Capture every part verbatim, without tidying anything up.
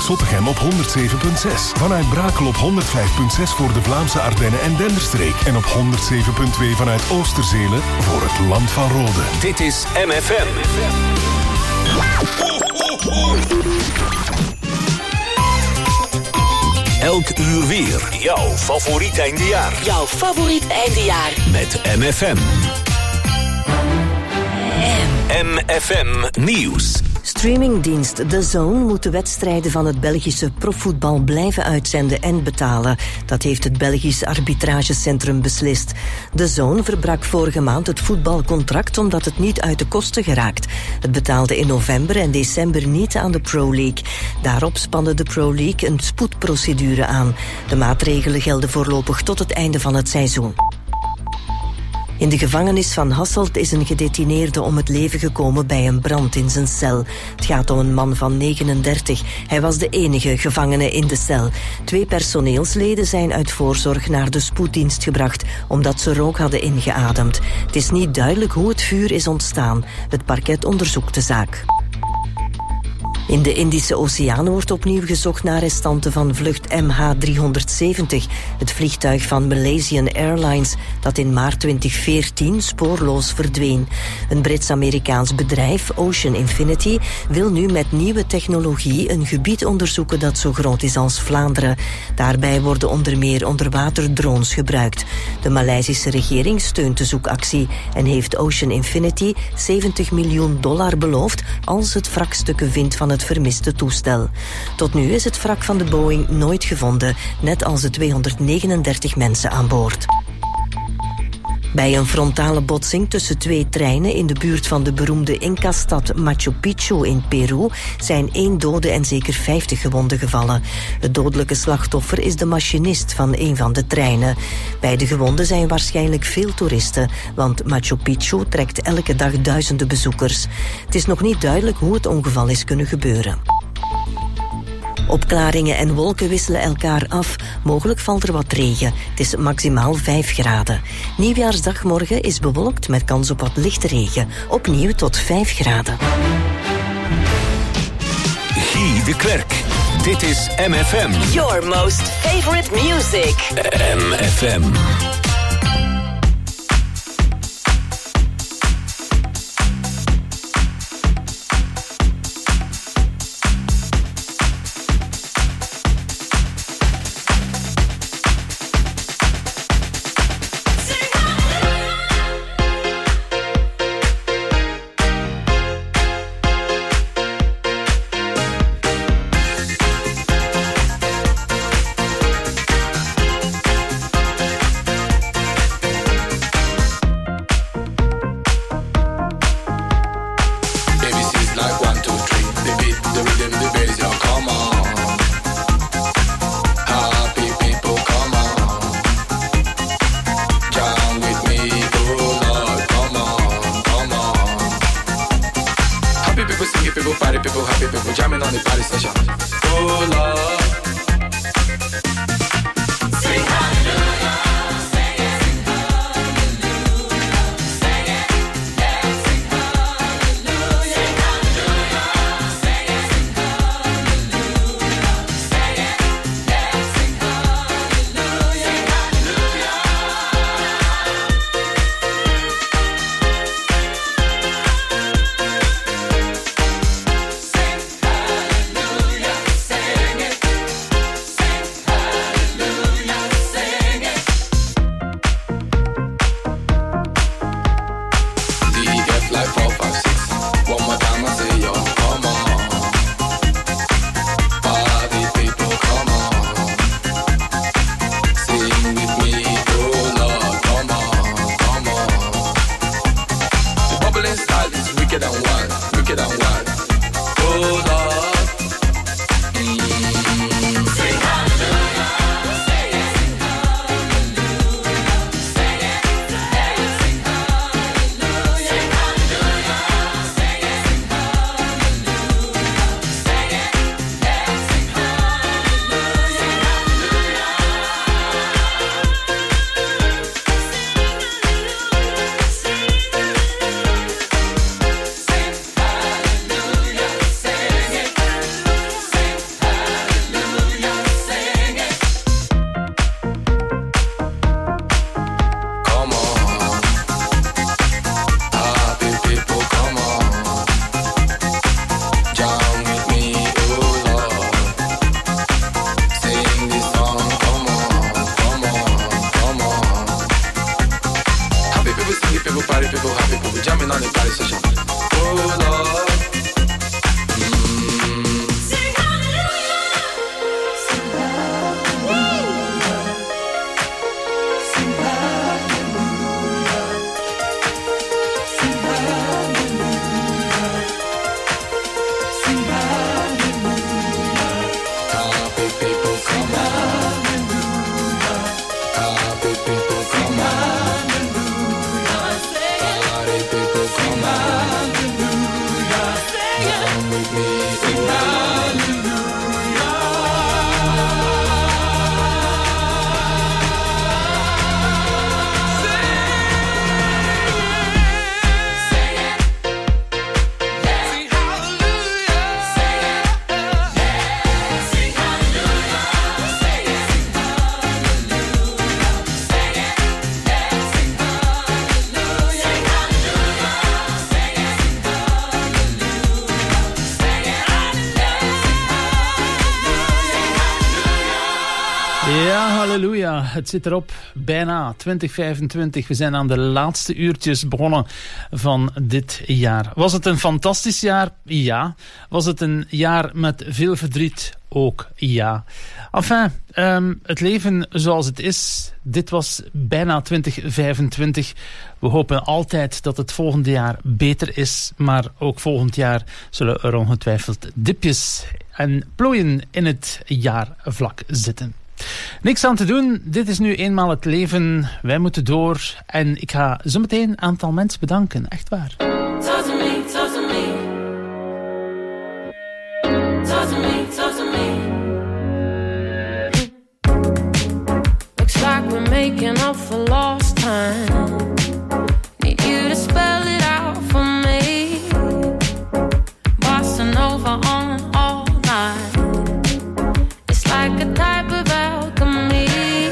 Zottegem op honderd zeven komma zes. Vanuit Brakel op honderd vijf komma zes voor de Vlaamse Ardennen en Denderstreek. En op honderd zeven komma twee vanuit Oosterzelen voor het Land van Rode. Dit is M F M. Elk uur weer. Jouw favoriet eindejaar. Jouw favoriet eindejaar. Met M F M. M F M Nieuws. Streamingdienst The Zone moet de wedstrijden van het Belgische profvoetbal blijven uitzenden en betalen. Dat heeft het Belgisch arbitragecentrum beslist. The Zone verbrak vorige maand het voetbalcontract omdat het niet uit de kosten geraakt. Het betaalde in november en december niet aan de Pro League. Daarop spande de Pro League een spoedprocedure aan. De maatregelen gelden voorlopig tot het einde van het seizoen. In de gevangenis van Hasselt is een gedetineerde om het leven gekomen bij een brand in zijn cel. Het gaat om een man van negenendertig. Hij was de enige gevangene in de cel. Twee personeelsleden zijn uit voorzorg naar de spoeddienst gebracht, omdat ze rook hadden ingeademd. Het is niet duidelijk hoe het vuur is ontstaan. Het parket onderzoekt de zaak. In de Indische Oceaan wordt opnieuw gezocht naar restanten van vlucht M H driehonderdzeventig, het vliegtuig van Malaysian Airlines dat in maart twintig veertien spoorloos verdween. Een Brits-Amerikaans bedrijf, Ocean Infinity, wil nu met nieuwe technologie een gebied onderzoeken dat zo groot is als Vlaanderen. Daarbij worden onder meer onderwaterdrones gebruikt. De Maleisische regering steunt de zoekactie en heeft Ocean Infinity zeventig miljoen dollar beloofd als het wrakstukken vindt van het vermiste toestel. Tot nu is het wrak van de Boeing nooit gevonden, net als de tweehonderdnegenendertig mensen aan boord. Bij een frontale botsing tussen twee treinen in de buurt van de beroemde Inca-stad Machu Picchu in Peru zijn één dode en zeker vijftig gewonden gevallen. Het dodelijke slachtoffer is de machinist van een van de treinen. Bij de gewonden zijn waarschijnlijk veel toeristen, want Machu Picchu trekt elke dag duizenden bezoekers. Het is nog niet duidelijk hoe het ongeval is kunnen gebeuren. Opklaringen en wolken wisselen elkaar af. Mogelijk valt er wat regen. Het is maximaal vijf graden. Nieuwjaarsdag morgen is bewolkt met kans op wat lichte regen. Opnieuw tot vijf graden. Guy de Klerk. Dit is M F M. Your most favorite music. M F M. with me, sing hallelujah. Ja, halleluja. Het zit erop. Bijna twintig vijfentwintig. We zijn aan de laatste uurtjes begonnen van dit jaar. Was het een fantastisch jaar? Ja. Was het een jaar met veel verdriet? Ook ja. Enfin, um, het leven zoals het is. Dit was bijna twintig vijfentwintig. We hopen altijd dat het volgende jaar beter is. Maar ook volgend jaar zullen er ongetwijfeld dipjes en plooien in het jaarvlak zitten. Niks aan te doen, dit is nu eenmaal het leven. Wij moeten door. En ik ga zo meteen een aantal mensen bedanken. Echt waar. Talk to me, talk to me. Talk to me, talk to me. Looks like we're making up for lost time. Need you to spell it out for me. Bossa Nova on all night. It's like a type of alchemy.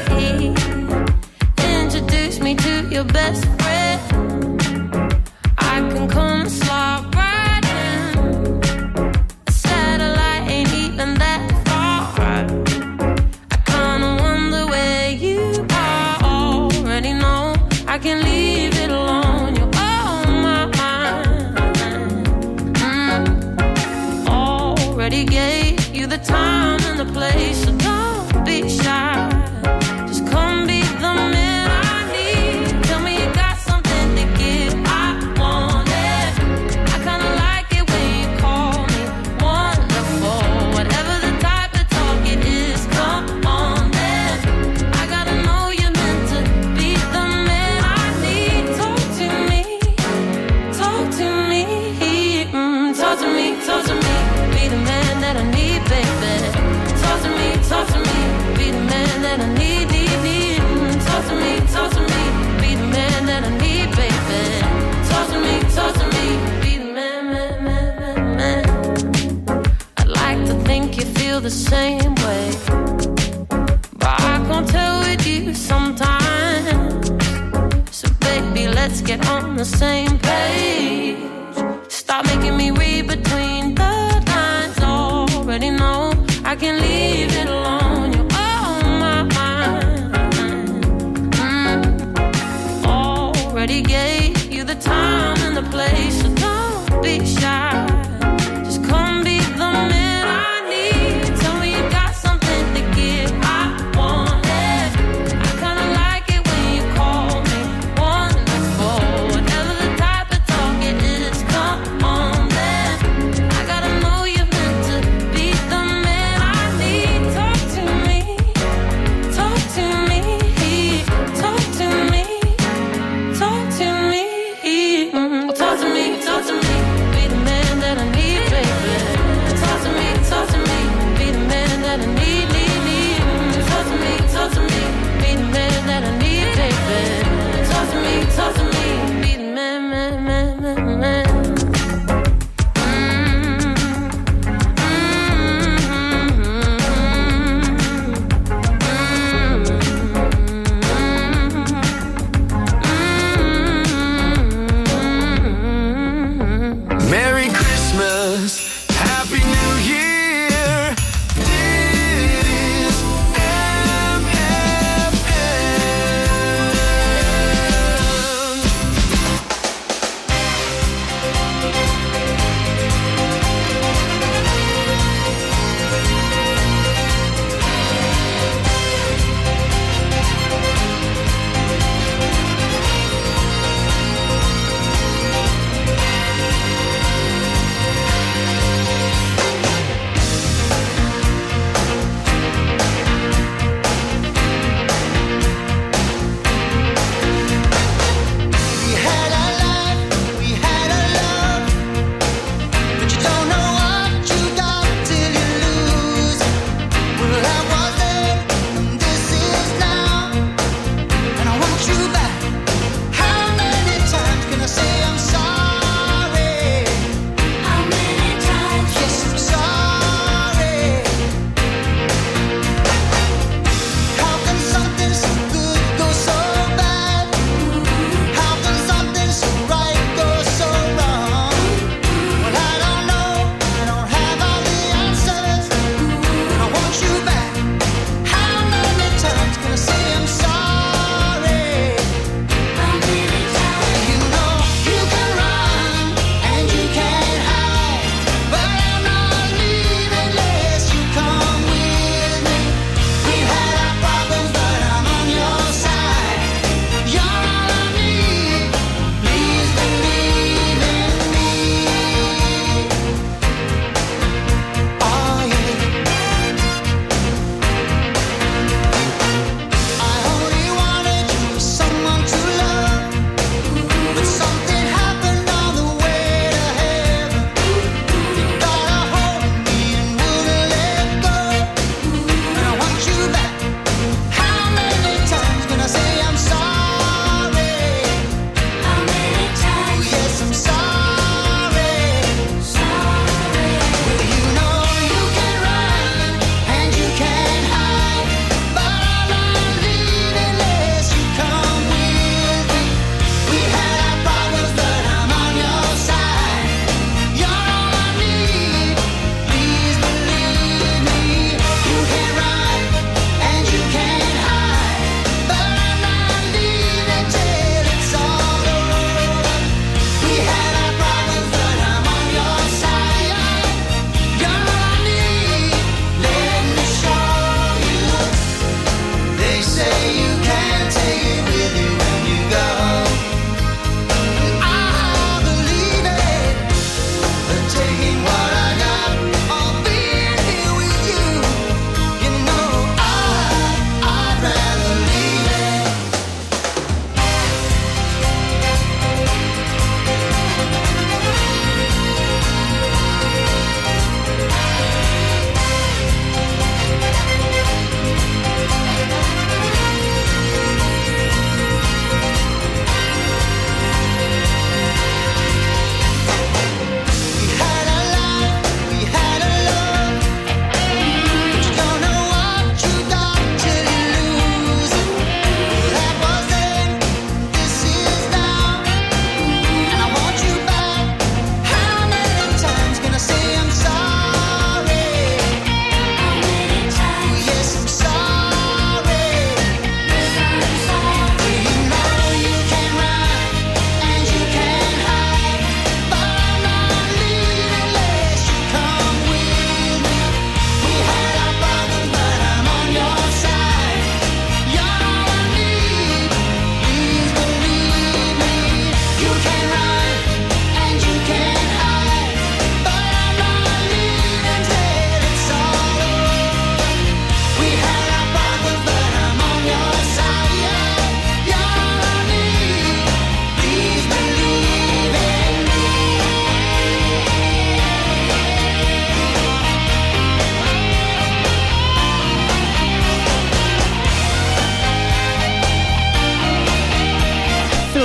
Introduce me to your best friend. I can come and slide right in. A satellite ain't even that far. I kinda wonder where you are. Already know I can leave it alone. You're on my mind. mm. Already gave you the time and the place, so don't be shy. Just come be the man I need. Tell me you got something to give. I want it. I kinda like it when you call me wonderful. Whatever the type of talk it is, come on then. I gotta know you're meant to be the man I need. Talk to me, talk to me, mm, talk to me, talk to me. Be the man that I need, baby. Talk to me, talk to me. Be the man that I need, need, need. Mm, talk to me, talk to me. Be the man that I need, baby. Talk to me, talk to me. Be the man, man, man, man, man. I'd like to think you feel the same way, but I can't tell with you sometimes. So baby, let's get on the same page. Stop making me read between the lines. Already know I can leave it alone. You're on my mind. mm. Already gave you the time and the place, so don't be shy. Just come be the man I need. Tell me you got something to give. I want it. I kinda like it when you call me wonderful. Whatever the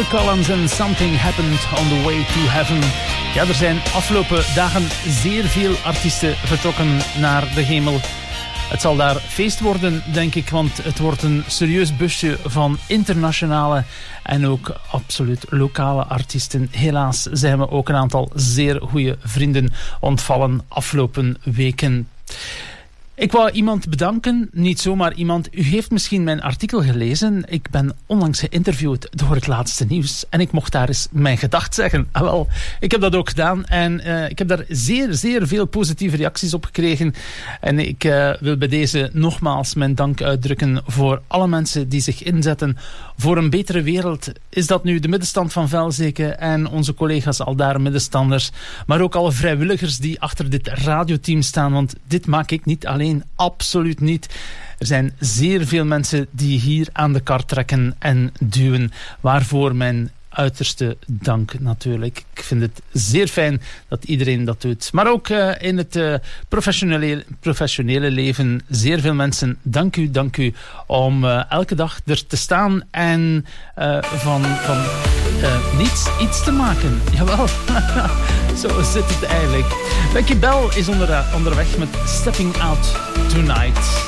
Collins en Something Happened on the Way to Heaven. Ja, er zijn afgelopen dagen zeer veel artiesten vertrokken naar de hemel. Het zal daar feest worden, denk ik, want het wordt een serieus busje van internationale en ook absoluut lokale artiesten. Helaas zijn we ook een aantal zeer goede vrienden ontvallen afgelopen weken. Ik wou iemand bedanken, niet zomaar iemand. U heeft misschien mijn artikel gelezen. Ik ben onlangs geïnterviewd door het laatste nieuws. En ik mocht daar eens mijn gedacht zeggen. Ah, wel, ik heb dat ook gedaan. En uh, ik heb daar zeer, zeer veel positieve reacties op gekregen. En ik uh, wil bij deze nogmaals mijn dank uitdrukken voor alle mensen die zich inzetten voor een betere wereld. Is dat nu de middenstand van Velzeke en onze collega's al daar middenstanders. Maar ook alle vrijwilligers die achter dit radioteam staan. Want dit maak ik niet alleen. Absoluut niet. Er zijn zeer veel mensen die hier aan de kar trekken en duwen. Waarvoor mijn uiterste dank natuurlijk. Ik vind het zeer fijn dat iedereen dat doet. Maar ook uh, in het uh, professionele, professionele leven zeer veel mensen. Dank u, dank u om uh, elke dag er te staan en uh, van, van uh, niets iets te maken. Jawel, zo zit het eigenlijk. Becky Bell is onder, onderweg met Stepping Out Tonight.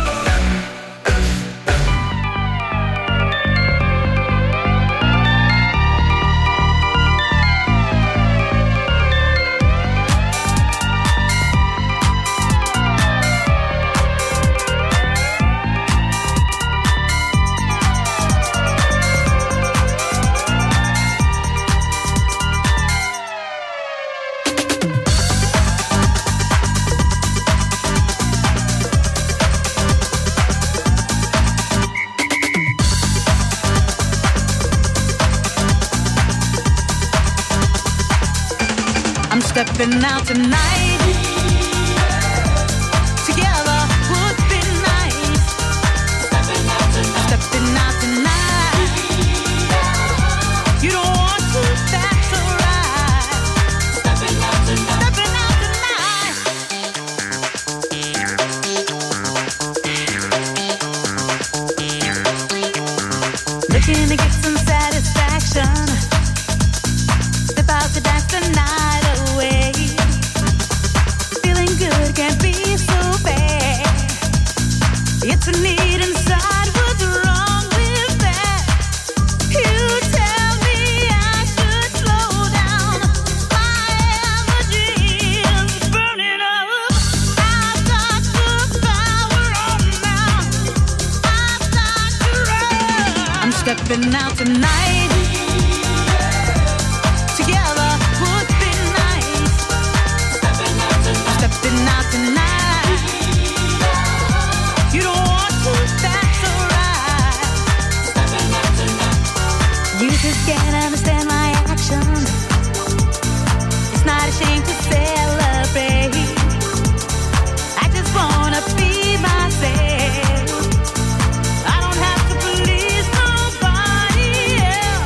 Stepping out tonight, together would be nice. Stepping out tonight, stepping out tonight. You don't want to, that's alright. Stepping out tonight, stepping out tonight. Looking to get some satisfaction. Step out to dance tonight. Can't be so bad. It's a need inside. What's wrong with that? You tell me I should slow down. My energy is burning up. I've got the power on now. I've got to run. I'm stepping out tonight. Together would be nice. Stepping out tonight. Stepping out tonight. You don't want to, that's alright. Stepping out tonight. You just can't understand my action. It's not a shame to celebrate. I just wanna be myself. I don't have to please nobody else.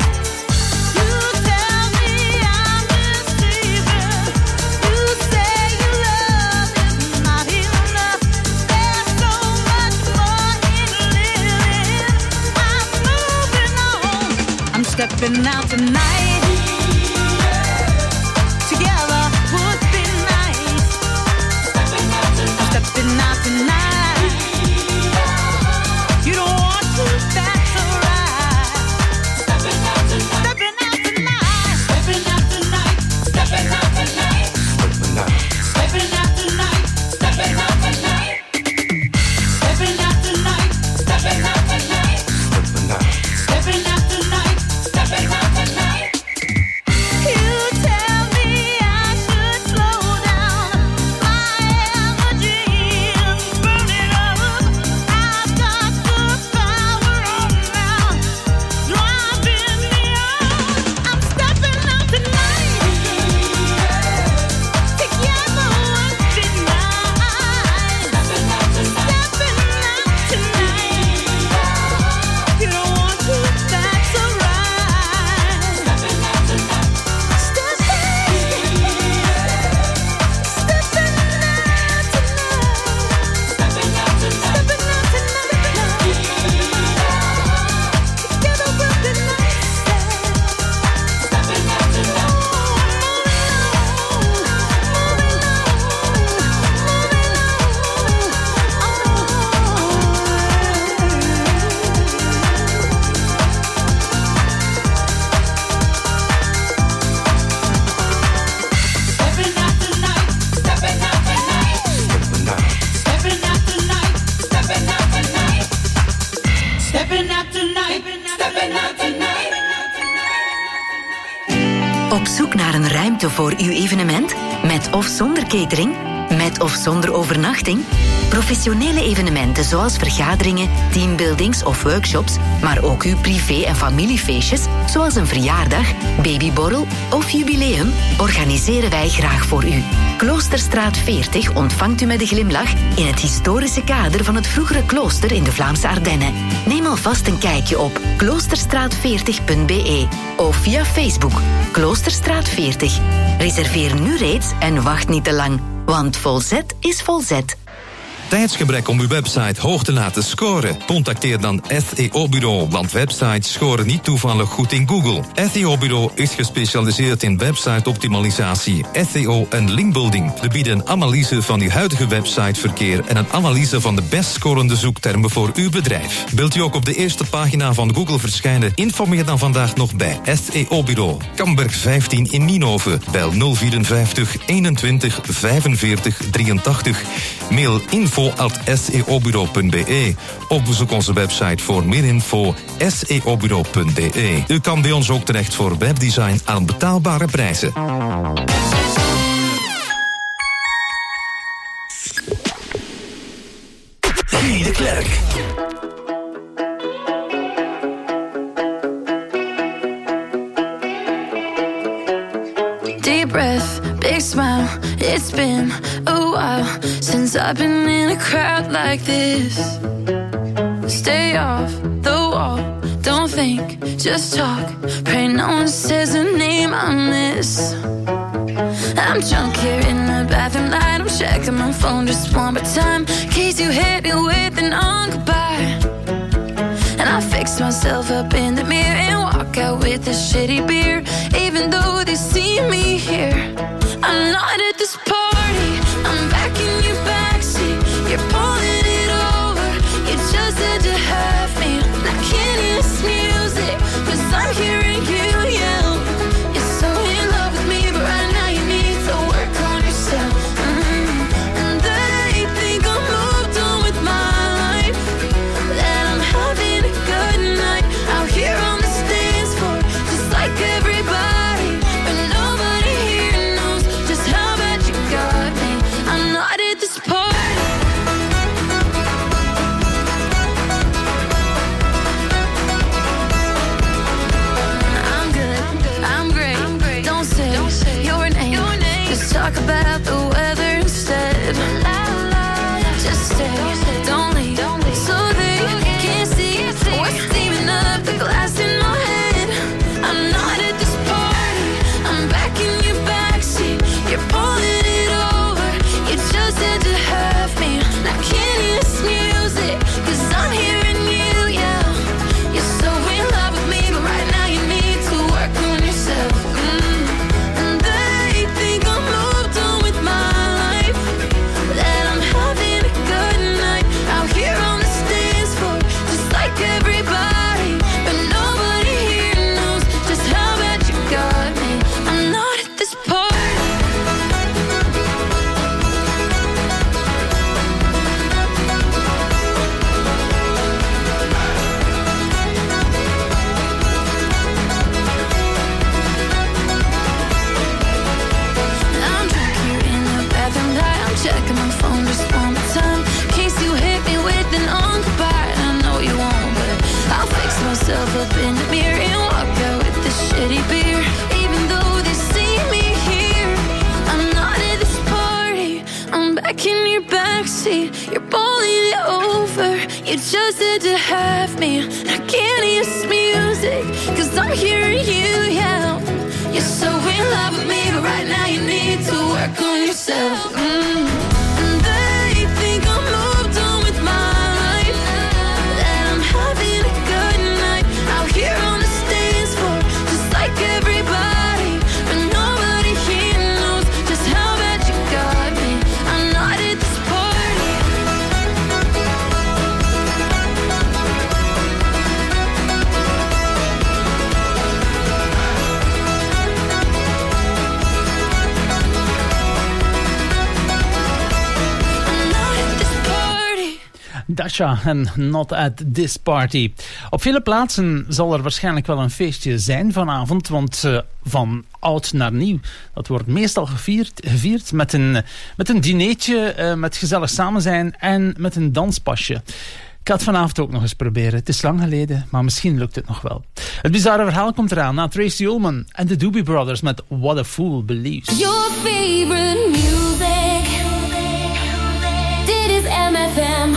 ruimte voor uw evenement? Met of zonder catering? Met of zonder overnachting? Professionele evenementen zoals vergaderingen, teambuildings of workshops, maar ook uw privé- en familiefeestjes, zoals een verjaardag, babyborrel of jubileum, organiseren wij graag voor u. Kloosterstraat veertig ontvangt u met een glimlach in het historische kader van het vroegere klooster in de Vlaamse Ardennen. Neem alvast een kijkje op kloosterstraat veertig punt b e of via Facebook Kloosterstraat veertig. Reserveer nu reeds en wacht niet te lang, want volzet is volzet. Tijdsgebrek om uw website hoog te laten scoren? Contacteer dan S E O-bureau, want websites scoren niet toevallig goed in Google. S E O-bureau is gespecialiseerd in website-optimalisatie, S E O en linkbuilding. We bieden een analyse van uw huidige websiteverkeer en een analyse van de best scorende zoektermen voor uw bedrijf. Wilt u ook op de eerste pagina van Google verschijnen? Informeer dan vandaag nog bij S E O-bureau. Kamberg vijftien in Nienhoven. Bel nul vierenvijftig eenentwintig vijfenveertig drieëntachtig. Mail info at s e o bureau punt b e. Of bezoek onze website voor meer info s e o bureau punt b e. U kan bij ons ook terecht voor webdesign aan betaalbare prijzen. Guy de Klerk. Deep breath, big smile. It's been a while since I've been in a crowd like this. Stay off the wall, don't think, just talk. Pray no one says a name I miss. I'm drunk here in the bathroom light. I'm checking my phone just one more time, in case you hit me with an on goodbye. And I fix myself up in the mirror and walk out with a shitty beer. Even though they see me here, I'm not at this party. I'm back in your backseat. You're pulling it over. You just had to have me. I can't hear this music, 'cause I'm hearing you yell. You're so in love with me, but right now you need to work on yourself. Mm. And they think I'm moved on with my life, that I'm having a good night out here on the dance floor, just like everybody. But nobody here knows just how bad you got me. I'm not at this party. I'm good, I'm great. Don't say your name, just talk about the weather instead. Just stay, don't leave, so they can't see what's steaming up the glass in my head. I'm not at this party. I'm back in your backseat. You're pulling it over. You just had to have me. I can't hear this music, 'cause I'm hearing you yell. You're so in love with me, but right now you need to work on yourself. Mm. And they think I'm moved on with my life, that I'm having a good night out here on the dance floor, just like everybody. But nobody here knows just how bad you got me. I'm not at this party. I'm drunk here in the bathroom light. I'm checking my phone just one more time, in case you hit me with an on goodbye. I know you won't, but I'll fix myself up in the mirror and walk out with this shitty beer. Even though they see me here, I'm not at this party. I'm back in your backseat. You're pulling it over. You just had to have me. I can't hear this music, 'cause I'm hearing you yell. You're so in love with me, but right now you need to work on yourself. Mm. And they think I'm moved on with my life, that I'm having a good night out here on the dance floor, just like everybody. But nobody here knows just how bad you got me. I'm not at this party. Dasha en Not at This Party. Op vele plaatsen zal er waarschijnlijk wel een feestje zijn vanavond, want uh, van oud naar nieuw, dat wordt meestal gevierd, gevierd met een, met een dinertje, uh, met gezellig samen zijn en met een danspasje. Ik ga het vanavond ook nog eens proberen. Het is lang geleden, maar misschien lukt het nog wel. Het bizarre verhaal komt eraan na Tracy Ullman en de Doobie Brothers met What a Fool Believes. Your favorite music. Dit is M F M.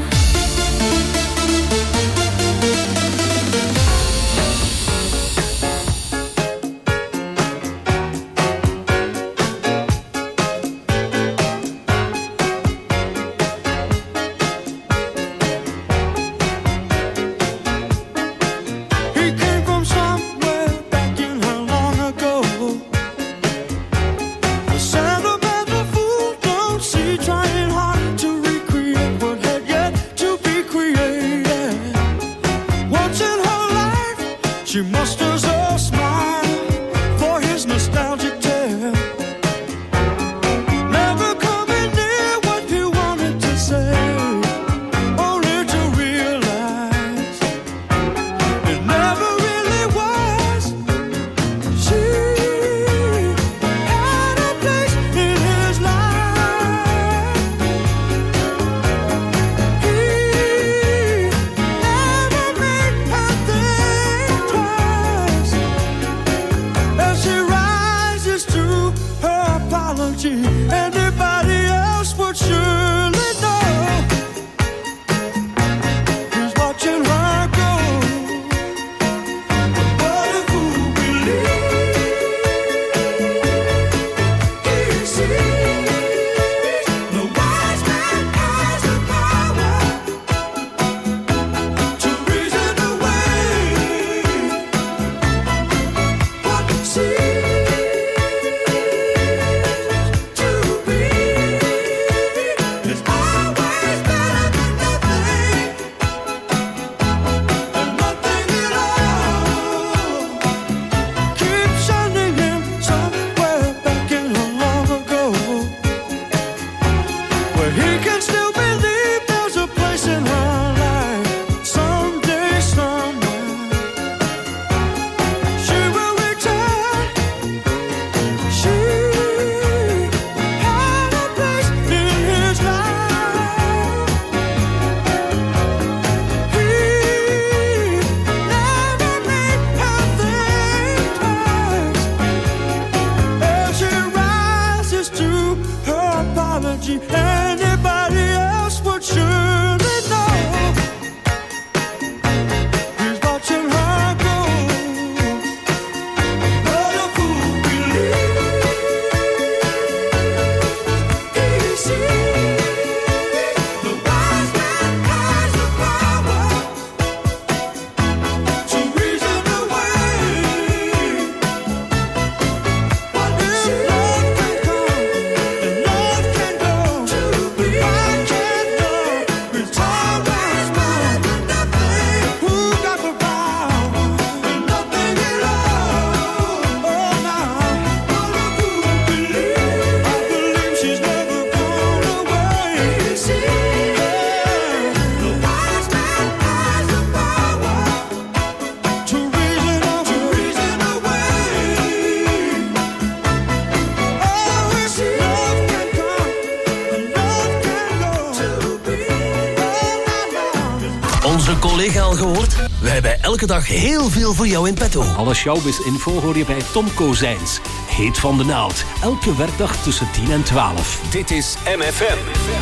We hebben elke dag heel veel voor jou in petto. Alle showbiz-info hoor je bij Tom Kozijns. Heet van de naald. Elke werkdag tussen tien en twaalf. Dit is M F M.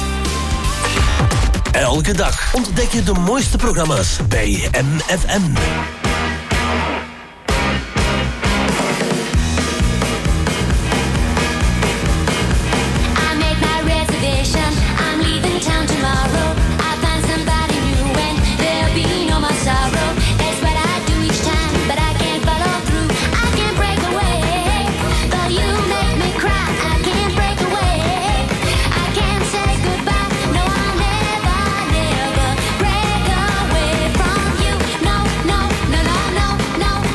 Elke dag ontdek je de mooiste programma's bij M F M. No, no, no, no.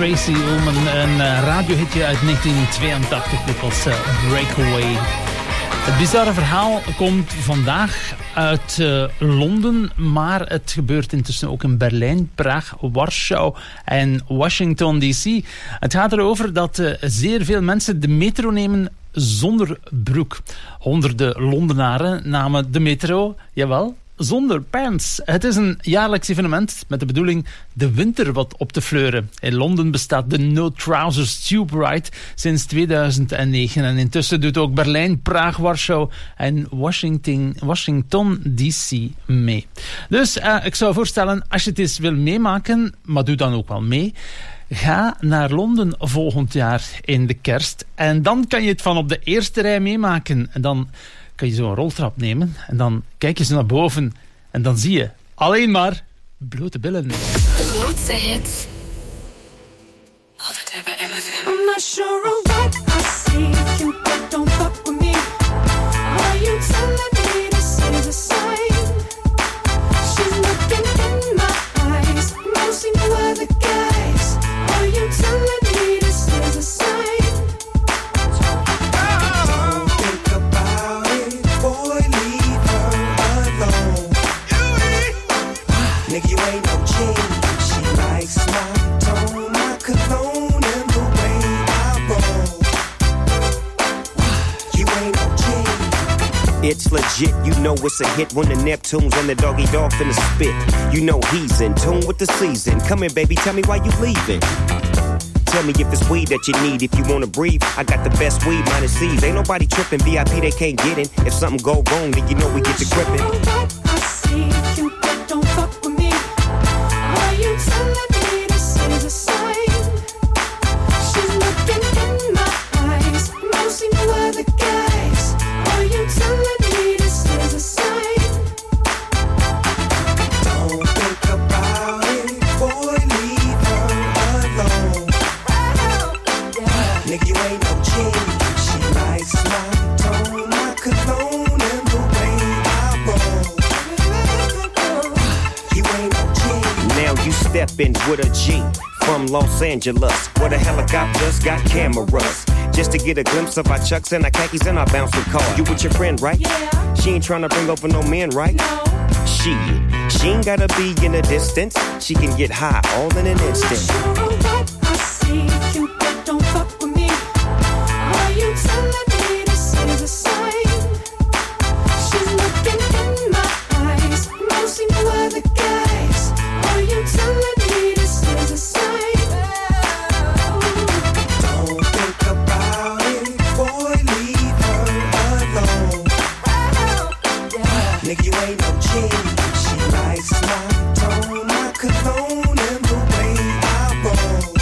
Tracy Ullman, een uh, radiohitje uit negentien tweeëntachtig. Dit was uh, Breakaway. Het bizarre verhaal komt vandaag uit uh, Londen, maar het gebeurt intussen ook in Berlijn, Praag, Warschau en Washington D C. Het gaat erover dat uh, zeer veel mensen de metro nemen zonder broek. Honderden Londenaren namen de metro, jawel, zonder pants. Het is een jaarlijks evenement met de bedoeling de winter wat op te fleuren. In Londen bestaat de No Trousers Tube Ride sinds tweeduizend negen. En intussen doet ook Berlijn, Praag, Warschau en Washington, Washington D C mee. Dus uh, ik zou voorstellen, als je het eens wil meemaken, maar doe dan ook wel mee, ga naar Londen volgend jaar in de kerst. En dan kan je het van op de eerste rij meemaken. En dan kan je zo'n roltrap nemen en dan kijk je zo naar boven en dan zie je alleen maar blote billen. De grootste hits. Altijd hebben M F M. I'm not sure of what I see. You don't fuck with me. Are you telling me this is a sign? She's looking in my eyes. Mostly no other guys. Are you telling me this is a sign? Nigga, you ain't no G. She likes my tone, my cologne, and the way I roll. You ain't no G. It's legit, you know it's a hit when the Neptunes and the doggy dog finna spit. You know he's in tune with the season. Come here, baby, tell me why you leaving. Tell me if it's weed that you need. If you wanna breathe, I got the best weed, minus C's. Ain't nobody tripping, V I P they can't get in. If something go wrong, then you know we get to gripping. I see you don't fuck with me. Are you telling me this is a sign? She's looking in my eyes. Mostly no other guys. Are you telling me this is a sign? Don't think about it, boy, leave her alone. Nigga, you ain't no G. She likes my tone, my cologne, and the way I roll. You ain't no G. Now you step in with a G from Los Angeles, where the helicopters got cameras, just to get a glimpse of our chucks and our khakis and our bouncing car. You with your friend, right? Yeah. She ain't tryna bring over no men, right? No. She, she ain't gotta be in a distance. She can get high all in an instant. I'm not sure of what I see. You don't fuck with me. Are you telling me this is a sign? She's looking in my eyes. Mostly no other guys. Are you telling me this is a sign? Don't think about it, boy, leave her alone. Nigga, you ain't no G. She likes my tone, my cologne, and the way I roll.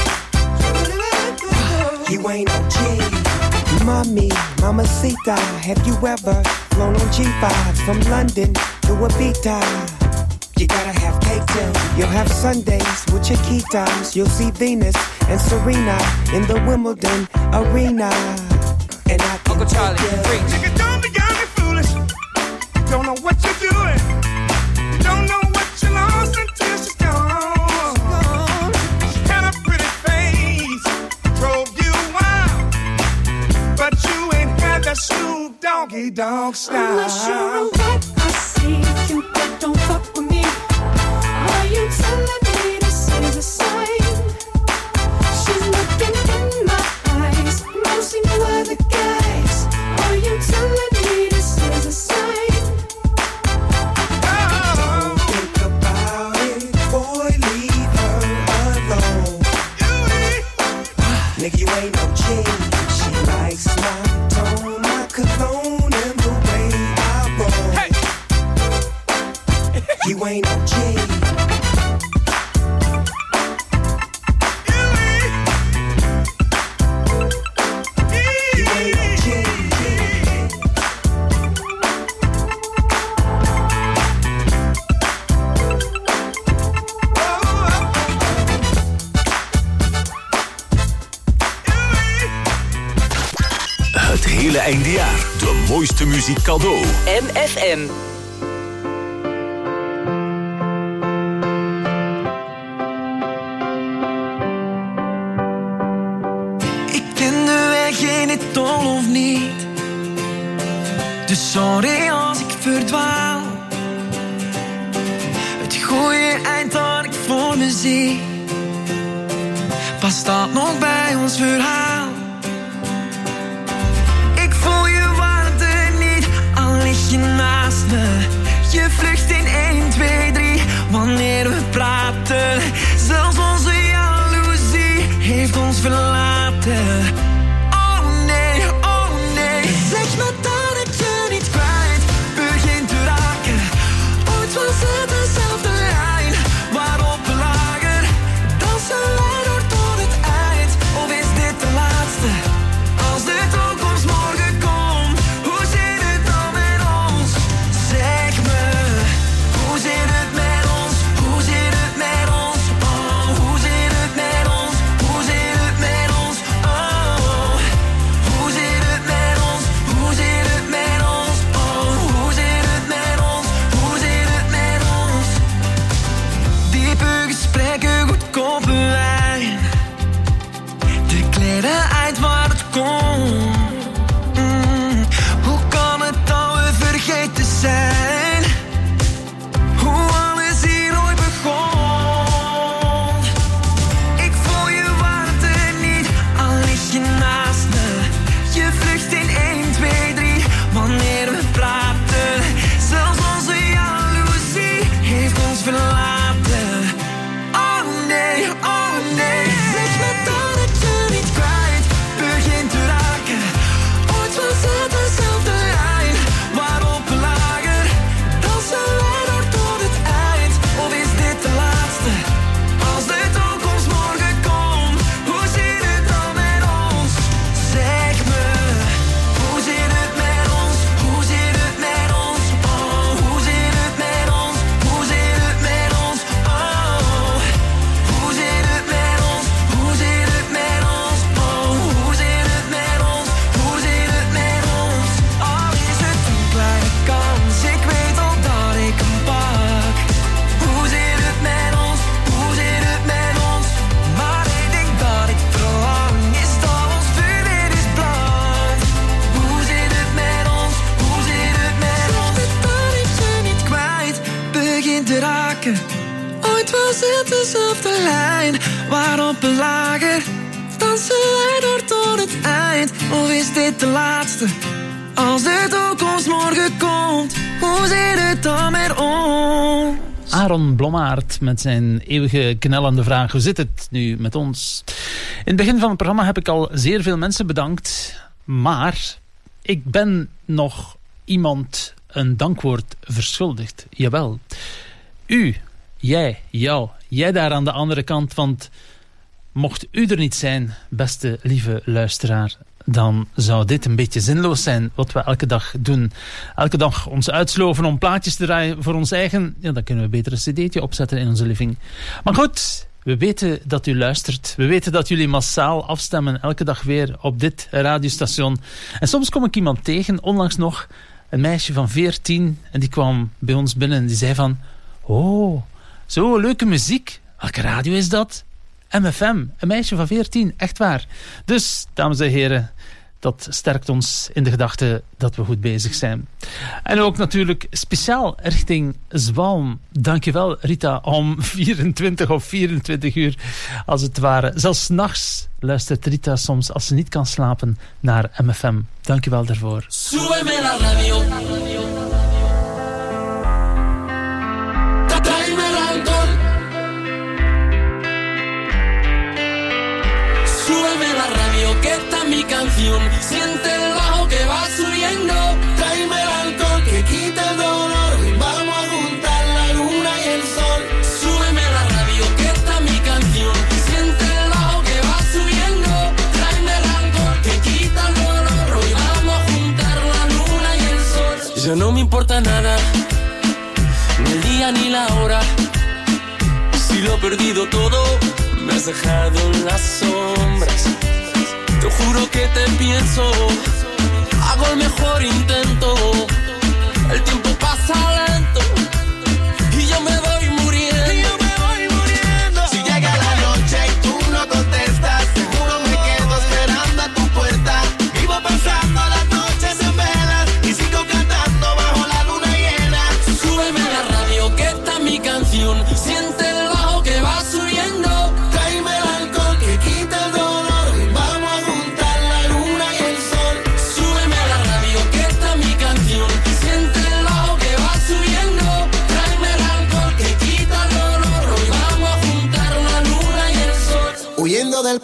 You ain't no G. Mommy, mamacita, have you ever flown on G fives from London to Ibiza? You gotta have cake till you'll have Sundays with your Chiquitas. You'll see Venus and Serena in the Wimbledon arena. And I can Uncle Charlie, take you. nigga, don't be young and foolish. Don't know what you're doing. Don't know what you lost until she's gone. She had a pretty face, drove you wild, but you ain't had that Snoop Doggy Dog style. I'm not sure of what I see. You don't fuck with me. Are you telling me this is a sign? She's looking in my eyes. Mostly no other guys. Are you telling me this is a sign? Don't think about it, boy, leave her alone. Nigga, you ain't no G. She likes my tone, my cologne, and the way I roll. Hey. You ain't no G. You ain't no G. Het hele eindejaar. De mooiste muziek cadeau. M F M. begin het al of niet. Dus sorry als ik verdwaal. Het goede eind dat ik voor me zie, past dat nog bij ons verhaal? Ik voel je waarde niet, al lig je naast me. Je vlucht in één, twee, drie, wanneer we praten. Zelfs onze jaloezie heeft ons verlaten. Oh nee, oh nee. Zeg me dat ik je niet kwijt begint te raken. Ooit was het dezelfde lijn waarop we lagen. Dansen wij door tot het eind, of is dit de laatste? Als de toekomst morgen komt, hoe zit het dan met ons? Zeg me, hoe zit het met ons? Hoe zit het met ons? Oh, hoe zit het met ons? Hoe zit het met ons? Oh, hoe zit het met ons? Hoe zit het met ons? Oh, hoe zit het met ons? Hoe zit het met ons? Diepe gesprekken, goedkope wijn. De kleren uit waar het komt. Mm, hoe kan het dat we vergeten zijn? Hoe alles hier ooit begon. Ik voel je waarde niet, al lig je naast me. Je vlucht in één, twee, drie, wanneer we praten. Zelfs onze jaloezie heeft ons verlaten. Oh nee, oh nee. Zeg me dat ik je niet kwijt begint te raken. Ooit was het dezelfde lijn waarop we lagen. Dansen wij door tot het eind, of is dit de laatste? Als de toekomst morgen komt, hoe zit het dan met ons? Zeg me, hoe zit het met ons? Hoe zit het met ons? Oh, hoe zit het met ons? Hoe zit het met ons? Oh, hoe zit het met ons? Hoe zit het met ons? Oh, hoe zit het met ons? Hoe zit het met ons? Al is het een kleine kans, ik weet al dat ik hem pak. Hoe zit het met ons? Hoe zit het met ons? Maar ik denk dat ik verlang is dat ons vuur weer is brand. Hoe zit het met ons? Hoe zit het met ons? Zeg me dat ik je niet kwijt begint te raken. Ooit was het dezelfde lijn waarop we lagen. Dansen wij door tot het eind, of is dit de laatste? Als de toekomst morgen komt, hoe zit het dan met ons? Aaron Blommaert met zijn eeuwige knellende vraag: hoe zit het nu met ons? In het begin van het programma heb ik al zeer veel mensen bedankt. Maar ik ben nog iemand een dankwoord verschuldigd. Jawel. U, jij, jou, jij daar aan de andere kant. Want mocht u er niet zijn, beste lieve luisteraar, dan zou dit een beetje zinloos zijn wat we elke dag doen. Elke dag ons uitsloven om plaatjes te draaien voor ons eigen. Ja, dan kunnen we beter een cd'tje opzetten in onze living. Maar goed, we weten dat u luistert. We weten dat jullie massaal afstemmen elke dag weer op dit radiostation. En soms kom ik iemand tegen, onlangs nog, een meisje van veertien, en die kwam bij ons binnen en die zei van: oh, zo leuke muziek. Welke radio is dat? M F M, een meisje van veertien, echt waar. Dus, dames en heren, dat sterkt ons in de gedachte dat we goed bezig zijn. En ook natuurlijk speciaal richting Zwalm. Dankjewel, Rita, om vierentwintig of vierentwintig uur, als het ware. Zelfs 's nachts luistert Rita soms, als ze niet kan slapen, naar M F M. Dankjewel daarvoor. Súbeme la radio. Tráeme el alcohol. Súbeme la radio, que esta es mi canción. Siente el bajo que va subiendo. Tráeme el alcohol que quita el dolor. Y vamos a juntar la luna y el sol. Súbeme la radio, que esta es mi canción. Siente el bajo que va subiendo. Tráeme el alcohol que quita el dolor. Hoy vamos a juntar la luna y el sol. Ya no me importa nada, ni el día ni la hora. Si lo he perdido todo, me has dejado en las sombras. Te juro que te pienso, hago el mejor intento. El tiempo pasa lento y yo me voy muriendo. Y yo me voy muriendo. Si llega la noche y tú no contestas, seguro me quedo esperando a tu puerta.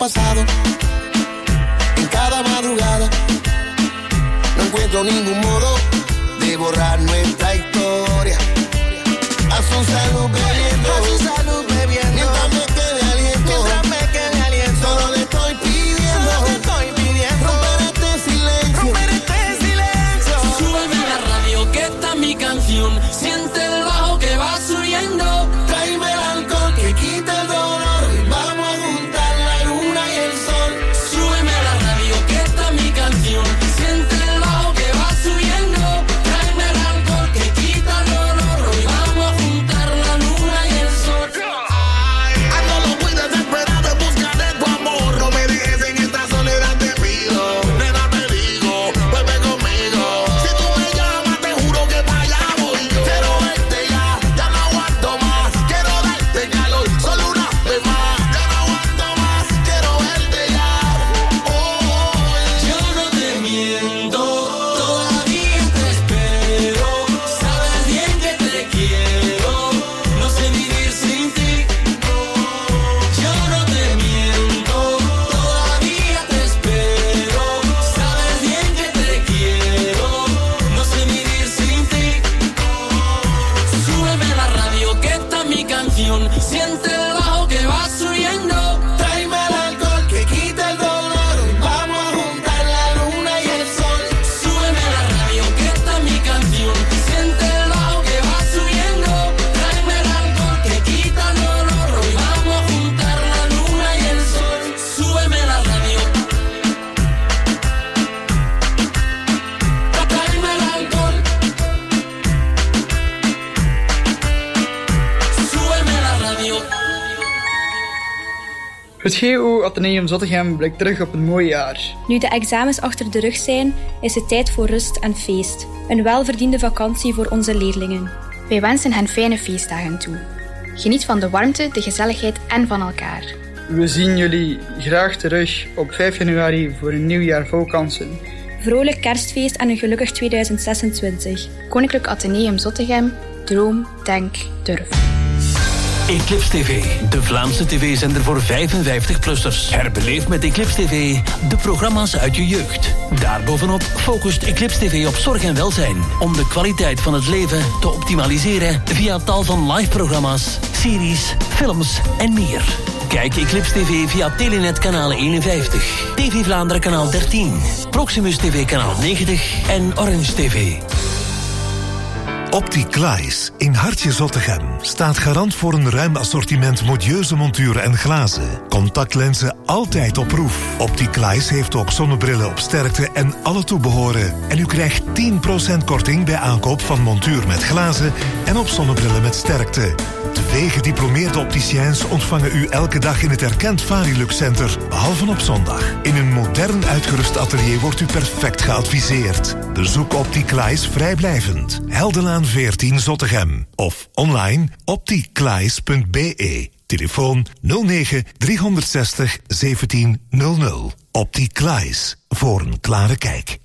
pasado. En cada madrugada no encuentro ningún modo de borrar nuestra historia. A su salud bebiendo, a su salud bebiendo, mientras me quede aliento, mientras me quede aliento. Solo le estoy pidiendo, solo le estoy pidiendo, romper este silencio, romper este silencio. Súbeme la radio que está mi canción. Siente el bajo que va subiendo. Tráeme el alcohol que quita el dolor. Vamos a juntar la luna y el sol. Súbeme la radio que está mi canción. Siente el bajo que va subiendo. Tráeme el alcohol que quita el dolor. Hoy vamos a juntar la luna y el sol. Ando lo muy desesperado en busca de tu amor. No me dejes en esta soledad, te pido. Nena, te digo, vuelve conmigo. Si tú me llamas, te juro que para allá voy yo. Quiero verte ya, ya no aguanto más. Quiero darte calor, solo una vez más. Ya no aguanto más, quiero verte ya. Oh, Yo no te miento, todavía te espero. Sabes bien que te quiero, no sé vivir sin ti. Yo no te miento, todavía te espero. Sabes bien que te quiero, no sé vivir sin ti. Súbeme la radio que está mi canción. Siente el bajo que va subiendo. tráeme el alcohol que quita el dolor. Vamos a juntar la luna y el sol. Súbeme la radio que está mi canción. Siente el bajo que va subiendo. Tráeme el alcohol que quita el dolor. Hoy vamos a juntar la luna y el sol. Súbeme la radio. Tráeme el alcohol. Súbeme la radio. Het G O Atheneum Zottegem blikt terug op een mooi jaar. Nu de examens achter de rug zijn, is het tijd voor rust en feest. Een welverdiende vakantie voor onze leerlingen. Wij wensen hen fijne feestdagen toe. Geniet van de warmte, de gezelligheid en van elkaar. We zien jullie graag terug op vijf januari voor een nieuw jaar vol kansen. Vrolijk kerstfeest en een gelukkig tweeduizend zesentwintig. Koninklijk Atheneum Zottegem, droom, denk, durf. Eclipse T V, de Vlaamse tv-zender voor vijfenvijftig-plussers. Herbeleef met Eclipse T V de programma's uit je jeugd. Daarbovenop focust Eclipse T V op zorg en welzijn, om de kwaliteit van het leven te optimaliseren via tal van live-programma's, series, films en meer. Kijk Eclipse T V via Telenet kanaal eenenvijftig, T V Vlaanderen kanaal dertien, Proximus T V kanaal negentig en Orange T V. Opticlies in Hartje Zottegem staat garant voor een ruim assortiment modieuze monturen en glazen. Contactlenzen altijd op proef. Opticlies heeft ook zonnebrillen op sterkte en alle toebehoren. En u krijgt tien procent korting bij aankoop van montuur met glazen en op zonnebrillen met sterkte. Twee gediplomeerde opticiens ontvangen u elke dag in het erkend Varilux Center, behalve op zondag. In een modern uitgerust atelier wordt u perfect geadviseerd. Bezoek Opticlies vrijblijvend. Heldenlaan veertien Zottegem. Of online opticlies punt b e. Telefoon nul negen driehonderdzestig zeventien nul nul. Opticlies, voor een klare kijk.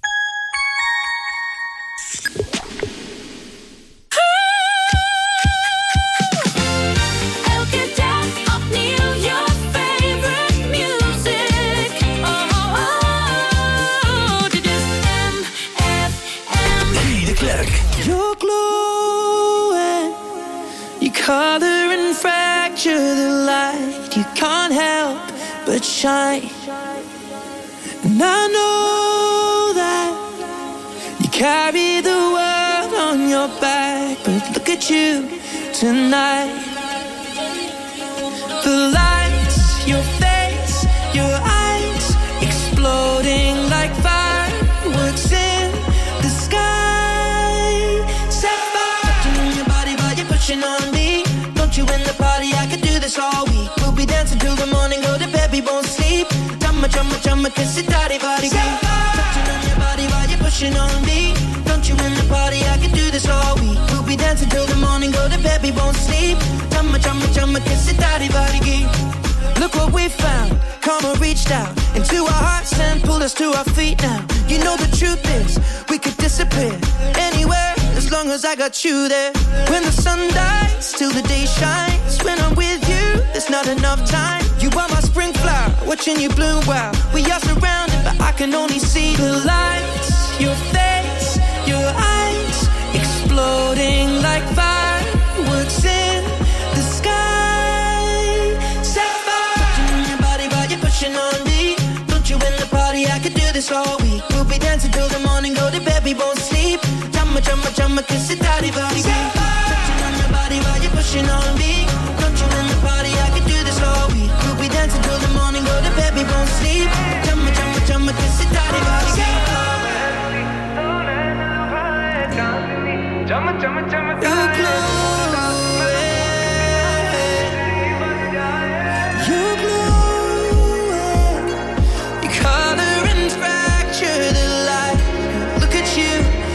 You're glowing, you color and fracture the light. You can't help but shine. And I know that you carry the world on your back, but look at you tonight. The lights, your face, your eyes, exploding like fireworks in the sky. On me, don't you in the party? I could do this all week. We'll be dancing till the morning, go to bed, we won't sleep. Chumma, chumma, chumma, kiss it, daddy, body, touching on your body while you're pushing on me. Don't you in the party? I could do this all week. We'll be dancing till the morning, go to bed, we won't sleep. Chumma, chumma, chumma, kiss it, daddy, body, look what we found. Karma reached out into our hearts and pulled us to our feet now. You know the truth is, we could disappear anywhere as long as I got you there. When the sun dies, till the day shines. When I'm with you, there's not enough time You are my spring flower, watching you bloom wild. We are surrounded, but I can only see the lights. Your face, your eyes, exploding like fireworks in the sky. Sapphire, touching on your body while you're pushing on me. Don't you in the party? I could do this all week. We'll be dancing till the morning, go to bed, we won't sleep. Jumma, jumma, jumma, kiss it, daddy, body. Touching on your body while you're pushing on me. Don't you in the party? I could do this all week. We'll be dancing till the morning, go to bed, we won't sleep. Jumma, jumma, jumma, kiss it, daddy, body. Jumma, jumma, jumma, You glow, you glow. Your color and fracture the light. Look at you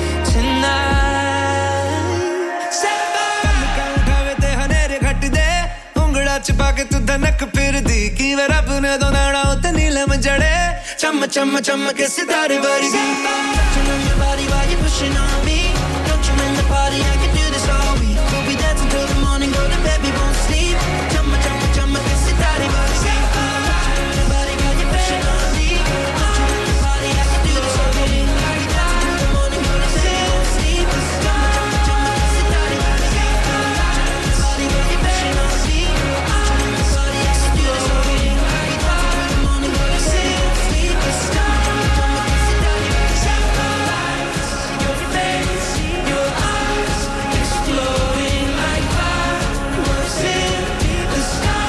tonight. उठावे हनेरे घट दे उंगड़ा छिपा के तू धनक फिर दी की वर अपने दो नाड़ा उते नीलम जड़े चम चम चम के सितारे वर्गी. Touching on your body while you're pushing on me. Don't you in the party? I can do this all week. We'll be dancing till the morning, go to bed, we won't sleep. Chumma, chumma, chumma, kiss it, daddy, body. Touching on your body while you're pushing on me. Don't you in the party? I can do this all week. We'll be dancing till the morning, go to bed, we won't sleep. Chumma, chumma, chumma, kiss it, daddy, body. Touching on your body while you're pushing on me. Don't you in the party? I can do this all week. We'll be dancing till the morning, go to bed, we won't sleep. Chumma, chumma, chumma, kiss it, daddy, body. Your face, your eyes, exploding like fireworks in the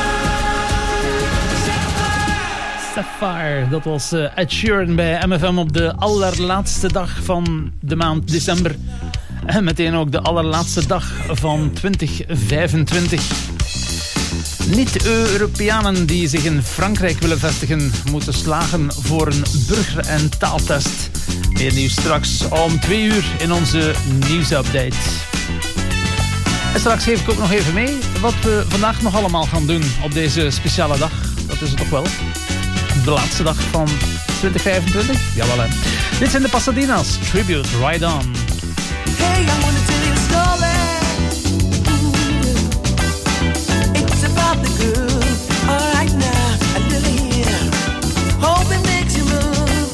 sky. Sapphire, dat was uh, Ed Sheeran bij M F M op de allerlaatste dag van de maand december. En meteen ook de allerlaatste dag van twintig vijfentwintig. Niet-Europeanen die zich in Frankrijk willen vestigen moeten slagen voor een burger- en taaltest. Meer nieuws straks om twee uur in onze nieuwsupdate. En straks geef ik ook nog even mee wat we vandaag nog allemaal gaan doen op deze speciale dag. Dat is het toch wel. De laatste dag van twintig vijfentwintig? Jawel hè. Dit zijn de Pasadena's. Tribute, Ride On. Hey, I wanna tell you a story. It's about the girl. All right now, a little here. Hope it makes you move.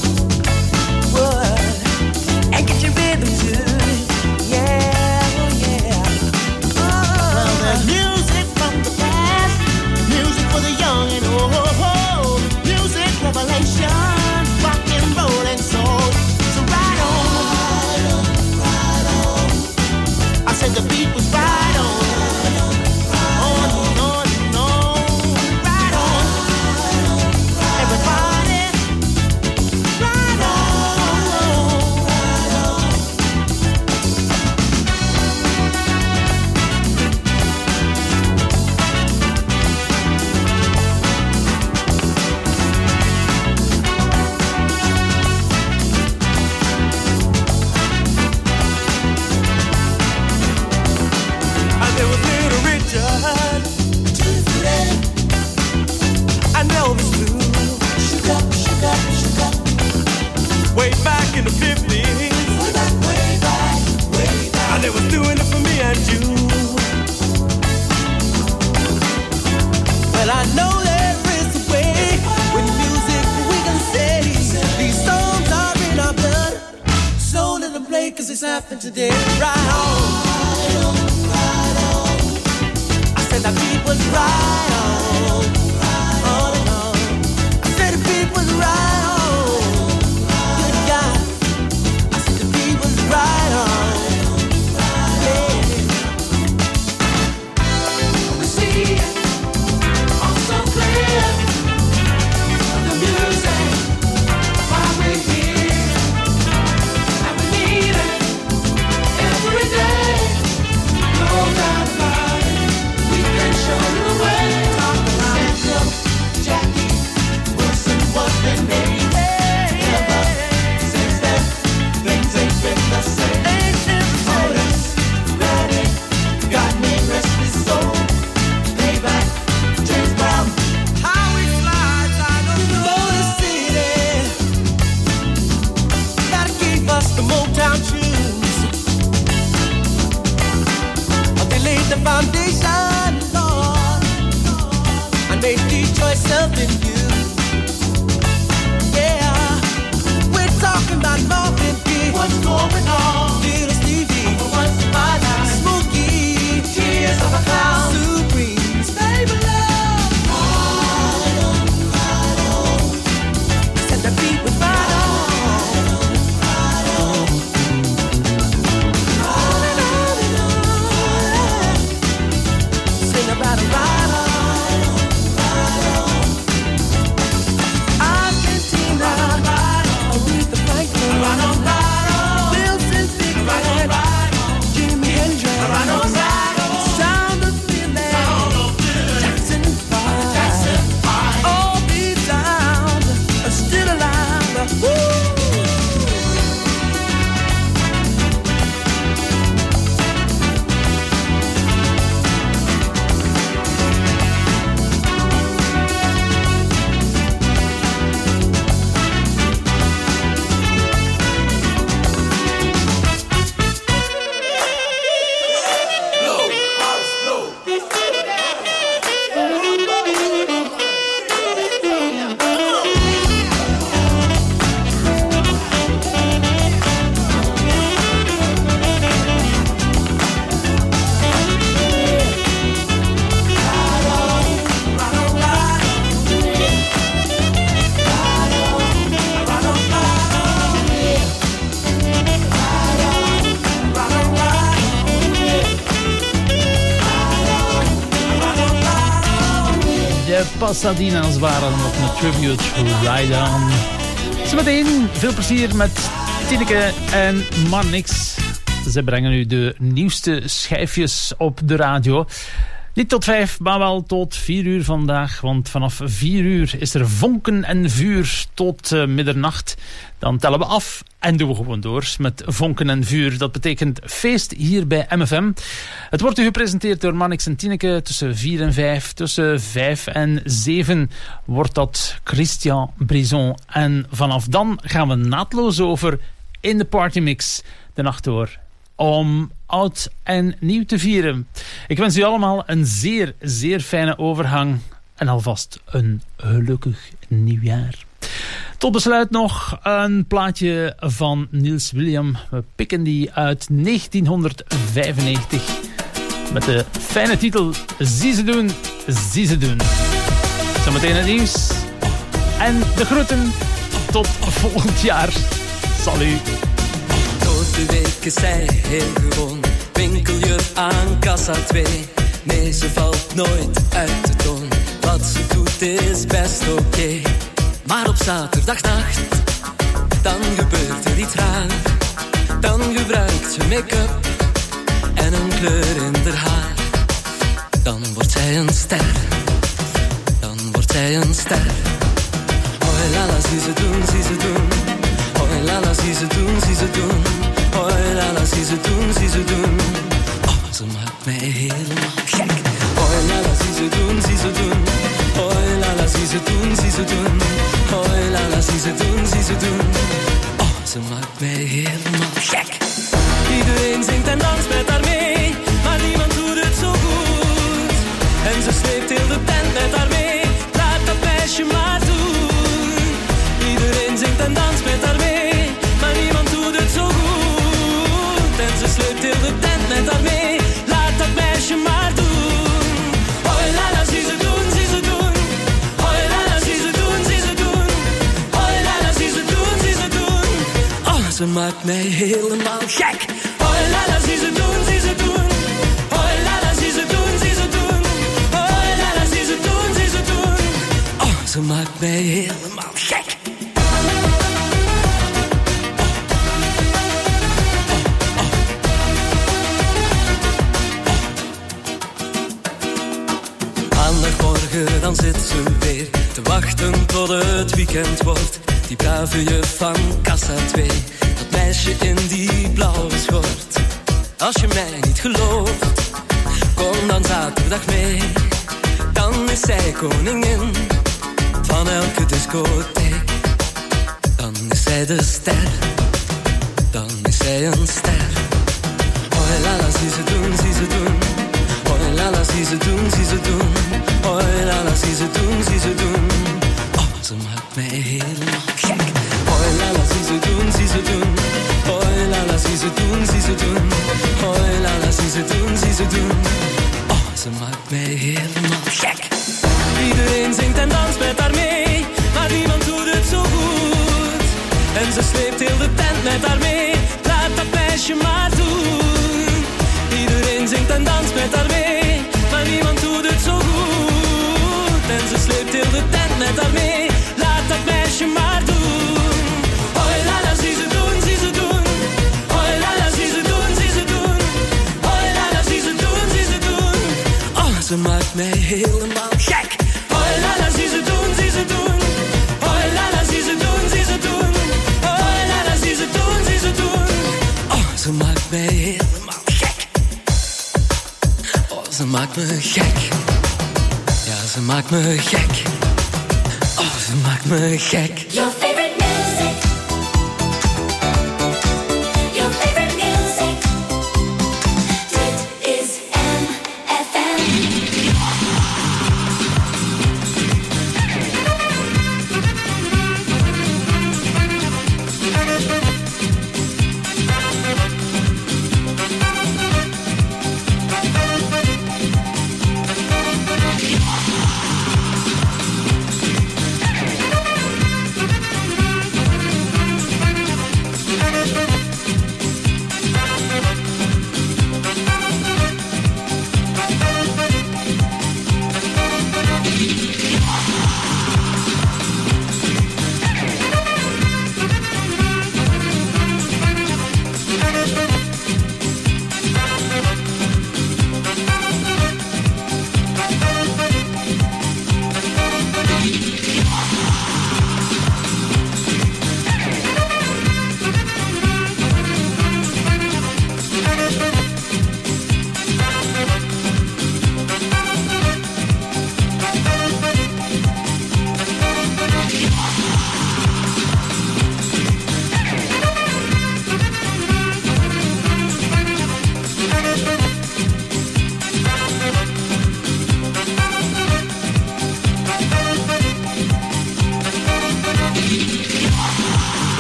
What? And get your rhythm too. Yeah, oh yeah. Well, there's music from the past, music for the young and old, music revelation, rock and roll and soul. So ride on, ride on, ride on. I said the beat was right on, on and on and on. Ride on, everybody, ride on, ride on. And there was little Richard, I know this too. Shook up, shook up, shook up. Way back in the fifties. Way back, way back, way back. And they was doing it for me and you. Well, I know there is a way. With music we can say these songs are in our blood. So let them play cause it's happened today. Right on, right on, right on. I said that beat was right on, on and on. I said the beat was right on. Good God. I said the beat was right on. Yeah. We see it all so clear. The music, why we're here, and we need it every day. No doubt about it. We can show you the way. loving you. Yeah, we're talking about loving you. What's going on? Little Stevie, for once in my life. Smokey, tears of a clown. Supreme, baby love. Ride on, ride on. Set the beat with ride on. Ride on, ride on. Ride on, sing about a ride on, ride on. Argentina, Aretha Franklin, ride on, ride on. Wilson Pickett, Jimi Hendrix, ride on, ride on. Sound of feeling, Jackson Five, all these sounds are still alive. Woo! De Pasadena's waren nog een tribute Ride On. Zometeen veel plezier met Tineke en Marnix. Ze brengen nu de nieuwste schijfjes op de radio. Niet tot vijf, maar wel tot vier uur vandaag. Want vanaf vier uur is er vonken en vuur tot uh, middernacht. Dan tellen we af en doen we gewoon door met vonken en vuur. Dat betekent feest hier bij M F M. Het wordt u gepresenteerd door Marnix en Tineke tussen vier en vijf. Tussen vijf en zeven wordt dat Christian Brison. En vanaf dan gaan we naadloos over in de partymix de nacht door. Om oud en nieuw te vieren. Ik wens u allemaal een zeer, zeer fijne overgang. En alvast een gelukkig nieuwjaar. Tot besluit nog een plaatje van Niels William. We pikken die uit negentienhonderdvijfennegentig. Met de fijne titel Zie ze doen, zie ze doen. Zometeen het nieuws. En de groeten. Tot volgend jaar. Salut. Door de week is zij heel gewoon. Winkeljuf aan kassa twee. Nee, ze valt nooit uit de toon. Wat ze doet is best oké. Okay. Maar op zaterdagnacht, dan gebeurt er iets raar. Dan gebruikt ze make-up en een kleur in haar haar. Dan wordt zij een ster. Dan wordt zij een ster. Hoi lala, zie ze doen, zie ze doen. Hoi lala, zie ze doen, zie ze doen. Hoi lala, zie ze doen, zie ze doen. Oh, ze maakt mij helemaal gek. Hoi lala, zie ze doen, zie ze doen. Hoi lala, zie ze doen, zie ze doen. Hoi lala, zie ze doen, zie ze doen. Oh, ze maakt mij helemaal gek. Iedereen zingt en danst met haar mee, maar niemand doet het zo goed. En ze sleept heel de tent met haar mee. Laat dat meisje maar doen. Iedereen zingt en danst met haar mee, maar niemand doet het zo goed. En ze sleept heel de tent met haar mee. Laat dat meisje maar doen. Hoi lala, zie ze doen, zie ze doen. Hoi lala, zie ze doen, zie ze doen. Hoi lala, zie ze doen, zie ze doen. Oh, ze maakt mij helemaal gek. Hoi lala, zie ze doen, zie ze doen. Hoi lala, zie ze doen, zie ze doen. Hoi lala, zie ze doen, zie ze doen. Oh, ze maakt mij helemaal gek. Maandagmorgen dan zit ze weer te wachten tot het weekend wordt. Die brave juf van kassa twee, dat meisje in die blauwe schort. Als je mij niet gelooft, kom dan zaterdag mee. Dan is zij koningin van elke discotheek. Dan is zij de ster, dan is zij een ster. Hoi lala, zie ze doen, zie ze doen. Hoi lala, zie ze doen, zie ze doen. Hoi la la, zie ze doen, zie ze doen. Oh, ze maakt mij helemaal gek. Hoi la la, zie ze doen, zie ze doen. Hoi la la, zie ze doen, zie ze doen. Hoi la la, zie ze doen, zie ze doen. Oh, ze maakt mij helemaal gek. Iedereen zingt en danst met haar mee, maar niemand doet het zo goed. En ze sleept heel de tent met haar mee, laat dat meisje maar doen. Iedereen zingt en danst met haar mee, maar niemand doet het zo goed. En ze sleept heel de tent met haar mee, laat dat meisje maar doen. Hoi la la, zie ze doen, zie ze doen. Hoi la la, zie ze doen, zie ze doen. Hoi la la, zie ze doen, zie ze doen. Oh, ze maakt mij helemaal gek. Hoi la la, zie ze doen, zie ze doen. Hoi la la, zie ze doen, zie ze doen. Hoi la la, zie ze doen, zie ze doen. Oh, ze maakt mij helemaal gek. Oh, ze maakt me gek. Ja, ze maakt me gek. Oh, ze maakt me gek.